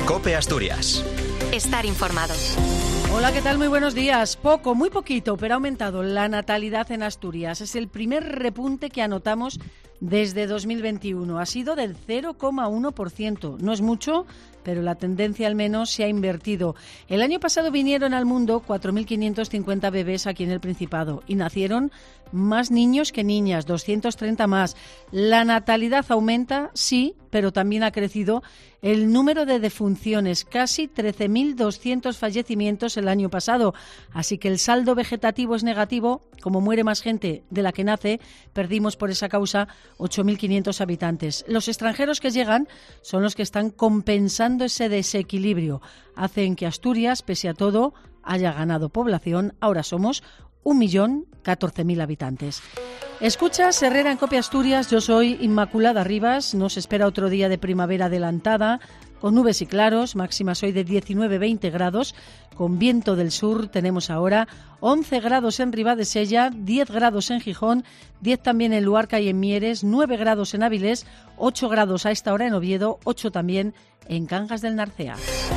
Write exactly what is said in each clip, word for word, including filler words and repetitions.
COPE Asturias. Estar informado. Hola, ¿qué tal? Muy buenos días. Poco, muy poquito, pero ha aumentado la natalidad en Asturias. Es el primer repunte que anotamos desde dos mil veintiuno. Ha sido del cero coma uno por ciento. No es mucho, pero la tendencia al menos se ha invertido. El año pasado vinieron al mundo cuatro mil quinientos cincuenta bebés aquí en el Principado y nacieron más niños que niñas, doscientos treinta más. La natalidad aumenta, sí, pero también ha crecido el número de defunciones, casi trece mil doscientos fallecimientos el año pasado. Así que el saldo vegetativo es negativo. Como muere más gente de la que nace, perdimos por esa causa ocho mil quinientos habitantes. Los extranjeros que llegan son los que están compensando ese desequilibrio. Hacen que Asturias, pese a todo, haya ganado población. Ahora somos un millón catorce mil habitantes. Escuchas Herrera en COPE Asturias. Yo soy Inmaculada Rivas. Nos espera otro día de primavera adelantada, con nubes y claros, máximas hoy de diecinueve a veinte grados, con viento del sur. Tenemos ahora once grados en Ribadesella, diez grados en Gijón, diez también en Luarca y en Mieres, nueve grados en Avilés, ocho grados a esta hora en Oviedo, ocho también en Cangas del Narcea.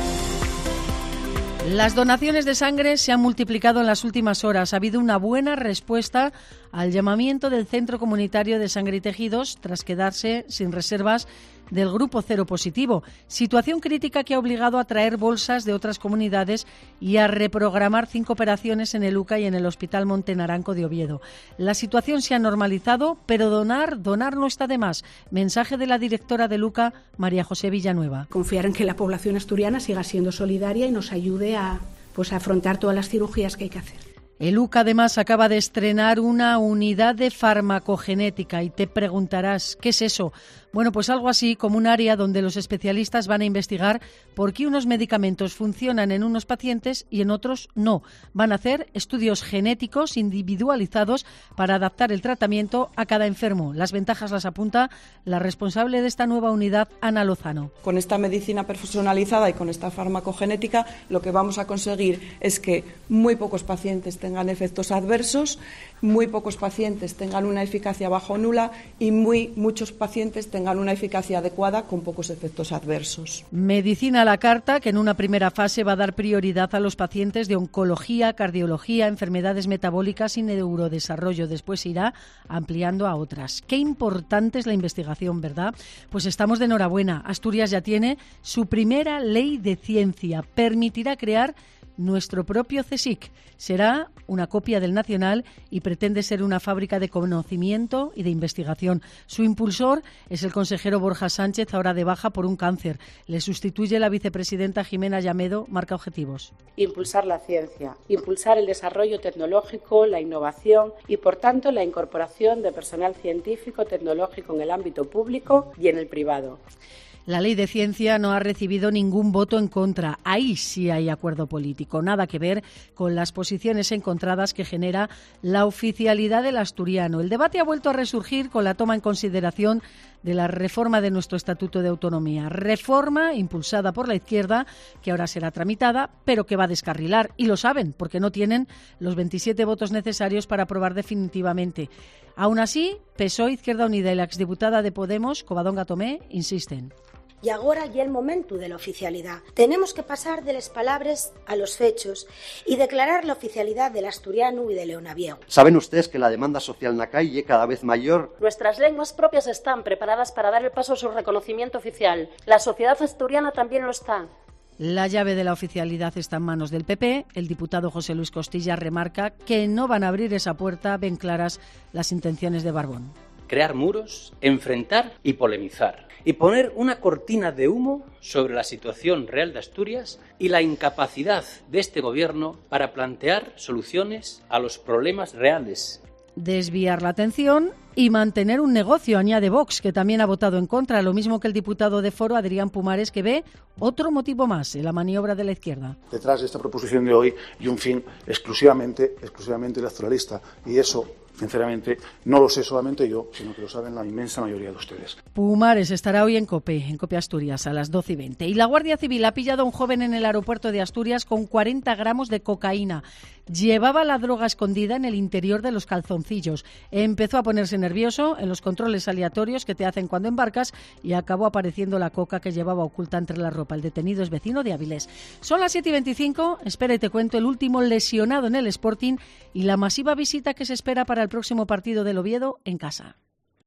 Las donaciones de sangre se han multiplicado en las últimas horas. Ha habido una buena respuesta al llamamiento del Centro Comunitario de Sangre y Tejidos tras quedarse sin reservas del grupo cero positivo. Situación crítica que ha obligado a traer bolsas de otras comunidades y a reprogramar cinco operaciones en el U C A y en el Hospital Monte Naranco de Oviedo. La situación se ha normalizado, pero donar, donar no está de más. Mensaje de la directora del U C A, María José Villanueva. Confiar en que la población asturiana siga siendo solidaria y nos ayude a, pues, a afrontar todas las cirugías que hay que hacer. El U C A además acaba de estrenar una unidad de farmacogenética y te preguntarás, ¿qué es eso? Bueno, pues algo así como un área donde los especialistas van a investigar por qué unos medicamentos funcionan en unos pacientes y en otros no. Van a hacer estudios genéticos individualizados para adaptar el tratamiento a cada enfermo. Las ventajas las apunta la responsable de esta nueva unidad, Ana Lozano. Con esta medicina personalizada y con esta farmacogenética, lo que vamos a conseguir es que muy pocos pacientes tengan efectos adversos, muy pocos pacientes tengan una eficacia bajo o nula y muy muchos pacientes tengan una eficacia adecuada con pocos efectos adversos. Medicina a la carta, que en una primera fase va a dar prioridad a los pacientes de oncología, cardiología, enfermedades metabólicas y neurodesarrollo. Después irá ampliando a otras. Qué importante es la investigación, ¿verdad? Pues estamos de enhorabuena. Asturias ya tiene su primera ley de ciencia. Permitirá crear nuestro propio CSIC. Será una copia del nacional y pretende ser una fábrica de conocimiento y de investigación. Su impulsor es el consejero Borja Sánchez, ahora de baja por un cáncer. Le sustituye la vicepresidenta Jimena Llamedo. Marca objetivos. Impulsar la ciencia, impulsar el desarrollo tecnológico, la innovación y, por tanto, la incorporación de personal científico tecnológico en el ámbito público y en el privado. La ley de ciencia no ha recibido ningún voto en contra. Ahí sí hay acuerdo político. Nada que ver con las posiciones encontradas que genera la oficialidad del asturiano. El debate ha vuelto a resurgir con la toma en consideración de la reforma de nuestro Estatuto de Autonomía. Reforma impulsada por la izquierda, que ahora será tramitada, pero que va a descarrilar. Y lo saben, porque no tienen los veintisiete votos necesarios para aprobar definitivamente. Aún así, P S O E, Izquierda Unida y la exdiputada de Podemos, Covadonga Tomé, insisten. Y agora ya el momento de la oficialidad. Tenemos que pasar de las palabras a los hechos y declarar la oficialidad del asturiano y de Leonaviego. ¿Saben ustedes que la demanda social en la calle es cada vez mayor? Nuestras lenguas propias están preparadas para dar el paso a su reconocimiento oficial. La sociedad asturiana también lo está. La llave de la oficialidad está en manos del P P. El diputado José Luis Costilla remarca que no van a abrir esa puerta. Ven claras las intenciones de Barbón. Crear muros, enfrentar y polemizar. Y poner una cortina de humo sobre la situación real de Asturias y la incapacidad de este gobierno para plantear soluciones a los problemas reales. Desviar la atención y mantener un negocio, añade Vox, que también ha votado en contra, lo mismo que el diputado de Foro, Adrián Pumares, que ve otro motivo más en la maniobra de la izquierda. Detrás de esta proposición de hoy y un fin exclusivamente, exclusivamente electoralista, y eso Sinceramente, no lo sé solamente yo, sino que lo saben la inmensa mayoría de ustedes. Pumares estará hoy en COPE, en COPE Asturias, a las doce y veinte. Y la Guardia Civil ha pillado a un joven en el aeropuerto de Asturias con cuarenta gramos de cocaína. Llevaba la droga escondida en el interior de los calzoncillos. Empezó a ponerse nervioso en los controles aleatorios que te hacen cuando embarcas y acabó apareciendo la coca que llevaba oculta entre la ropa. El detenido es vecino de Avilés. Son las siete y veinticinco. Espera y te cuento el último lesionado en el Sporting y la masiva visita que se espera para el próximo partido del Oviedo en casa.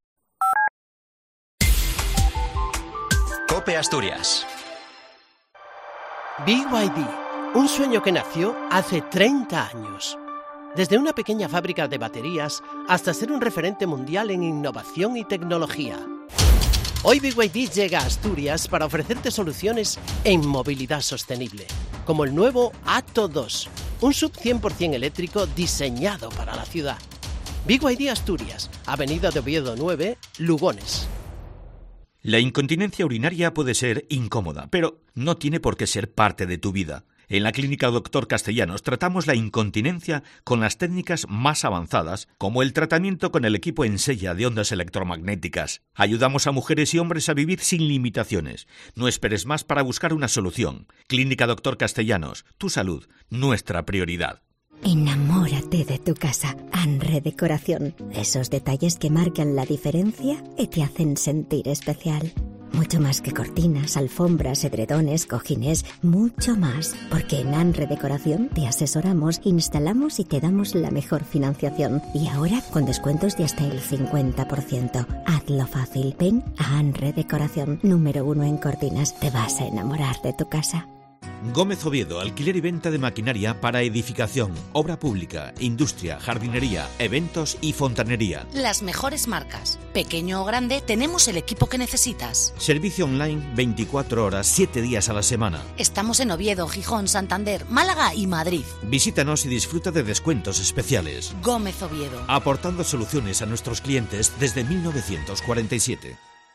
COPE Asturias. B Y D, un sueño que nació hace treinta años. Desde una pequeña fábrica de baterías hasta ser un referente mundial en innovación y tecnología. Hoy B Y D llega a Asturias para ofrecerte soluciones en movilidad sostenible, como el nuevo Atto dos, un sub cien por ciento eléctrico diseñado para la ciudad. B Y D Asturias, Avenida de Oviedo nueve, Lugones. La incontinencia urinaria puede ser incómoda, pero no tiene por qué ser parte de tu vida. En la Clínica Doctor Castellanos tratamos la incontinencia con las técnicas más avanzadas, como el tratamiento con el equipo Ensella de ondas electromagnéticas. Ayudamos a mujeres y hombres a vivir sin limitaciones. No esperes más para buscar una solución. Clínica Doctor Castellanos, tu salud, nuestra prioridad. Enamórate de tu casa. Anre Decoración. Esos detalles que marcan la diferencia y te hacen sentir especial. Mucho más que cortinas, alfombras, edredones, cojines, mucho más. Porque en Anre Decoración te asesoramos, instalamos y te damos la mejor financiación. Y ahora con descuentos de hasta el cincuenta por ciento. Hazlo fácil. Ven a Anre Decoración, número uno en cortinas. Te vas a enamorar de tu casa. Gómez Oviedo, alquiler y venta de maquinaria para edificación, obra pública, industria, jardinería, eventos y fontanería. Las mejores marcas. Pequeño o grande, tenemos el equipo que necesitas. Servicio online veinticuatro horas, siete días a la semana. Estamos en Oviedo, Gijón, Santander, Málaga y Madrid. Visítanos y disfruta de descuentos especiales. Gómez Oviedo. Aportando soluciones a nuestros clientes desde mil novecientos cuarenta y siete.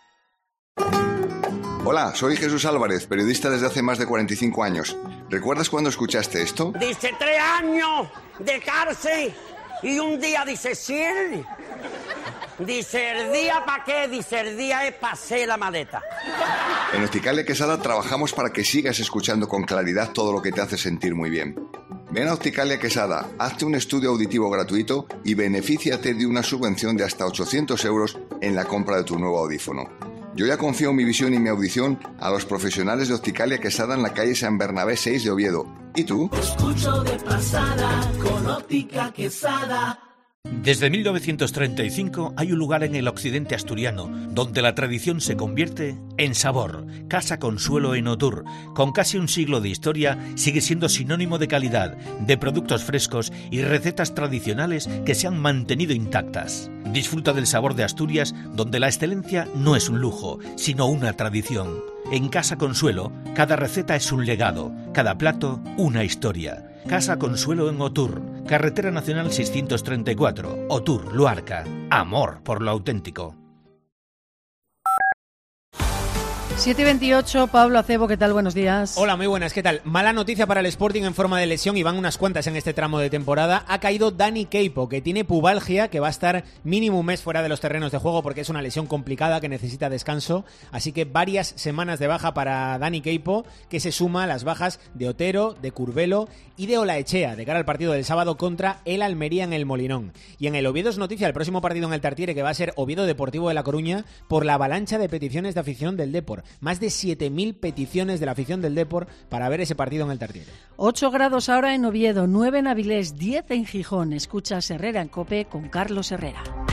Hola, soy Jesús Álvarez, periodista desde hace más de cuarenta y cinco años. ¿Recuerdas cuando escuchaste esto? Dice tres años de cárcel y un día dice cien. Dice el día para qué, dice el día es para hacer la maleta. En Opticalia Quesada trabajamos para que sigas escuchando con claridad todo lo que te hace sentir muy bien. Ven a Opticalia Quesada, hazte un estudio auditivo gratuito y benefíciate de una subvención de hasta ochocientos euros en la compra de tu nuevo audífono. Yo ya confío mi visión y mi audición a los profesionales de Opticalia Quesada en la calle San Bernabé seis de Oviedo. ¿Y tú? Escucho de pasada con Óptica Quesada. Desde mil novecientos treinta y cinco hay un lugar en el occidente asturiano donde la tradición se convierte en sabor. Casa Consuelo en Otur, con casi un siglo de historia, sigue siendo sinónimo de calidad, de productos frescos y recetas tradicionales que se han mantenido intactas. Disfruta del sabor de Asturias, donde la excelencia no es un lujo, sino una tradición. En Casa Consuelo, cada receta es un legado, cada plato una historia. Casa Consuelo en Otur, Carretera Nacional seiscientos treinta y cuatro, Otur, Luarca. Amor por lo auténtico. siete y veintiocho, Pablo Acebo, ¿qué tal? Buenos días. Hola, muy buenas, ¿qué tal? Mala noticia para el Sporting en forma de lesión, y van unas cuantas en este tramo de temporada. Ha caído Dani Queipo, que tiene pubalgia, que va a estar mínimo un mes fuera de los terrenos de juego porque es una lesión complicada que necesita descanso. Así que varias semanas de baja para Dani Queipo, que se suma a las bajas de Otero, de Curvelo y de Olaechea, de cara al partido del sábado contra el Almería en el Molinón. Y en el Oviedo es noticia el próximo partido en el Tartiere, que va a ser Oviedo Deportivo de La Coruña, por la avalancha de peticiones de afición del Depor. Más de siete mil peticiones de la afición del Depor para ver ese partido en el Tartiere. ocho grados ahora en Oviedo, nueve en Avilés, diez en Gijón. Escuchas Herrera en COPE con Carlos Herrera.